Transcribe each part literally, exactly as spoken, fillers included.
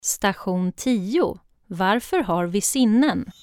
Station tio. Varför har vi sinnen?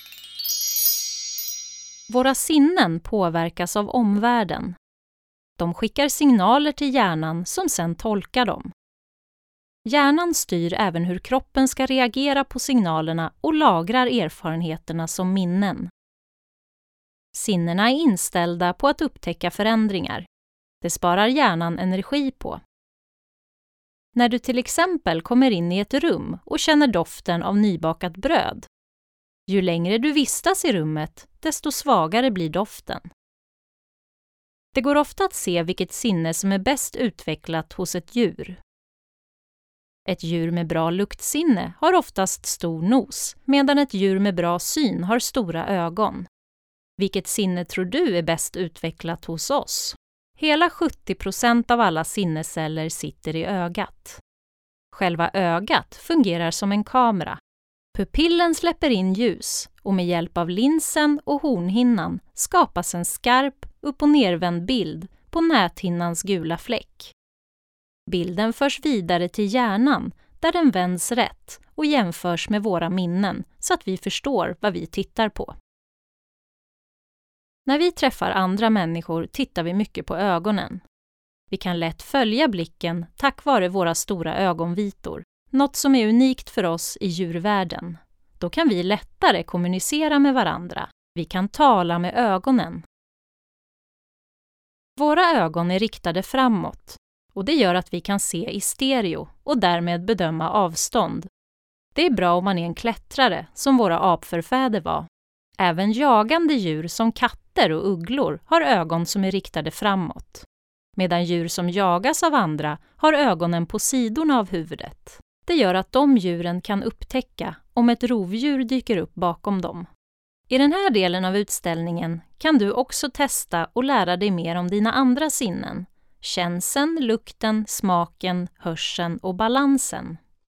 Våra sinnen påverkas av omvärlden. De skickar signaler till hjärnan som sedan tolkar dem. Hjärnan styr även hur kroppen ska reagera på signalerna och lagrar erfarenheterna som minnen. Sinnena är inställda på att upptäcka förändringar. Det sparar hjärnan energi på. När du till exempel kommer in i ett rum och känner doften av nybakat bröd. Ju längre du vistas i rummet, desto svagare blir doften. Det går ofta att se vilket sinne som är bäst utvecklat hos ett djur. Ett djur med bra luktsinne har oftast stor nos, medan ett djur med bra syn har stora ögon. Vilket sinne tror du är bäst utvecklat hos oss? Hela sjuttio procent av alla sinnesceller sitter i ögat. Själva ögat fungerar som en kamera. Pupillen släpper in ljus och med hjälp av linsen och hornhinnan skapas en skarp, upp- och nervänd bild på näthinnans gula fläck. Bilden förs vidare till hjärnan där den vänds rätt och jämförs med våra minnen så att vi förstår vad vi tittar på. När vi träffar andra människor tittar vi mycket på ögonen. Vi kan lätt följa blicken tack vare våra stora ögonvitor, något som är unikt för oss i djurvärlden. Då kan vi lättare kommunicera med varandra. Vi kan tala med ögonen. Våra ögon är riktade framåt och det gör att vi kan se i stereo och därmed bedöma avstånd. Det är bra om man är en klättrare som våra apförfäder var. Även jagande djur som katter och ugglor har ögon som är riktade framåt, medan djur som jagas av andra har ögonen på sidorna av huvudet. Det gör att de djuren kan upptäcka om ett rovdjur dyker upp bakom dem. I den här delen av utställningen kan du också testa och lära dig mer om dina andra sinnen: känseln, lukten, smaken, hörseln och balansen.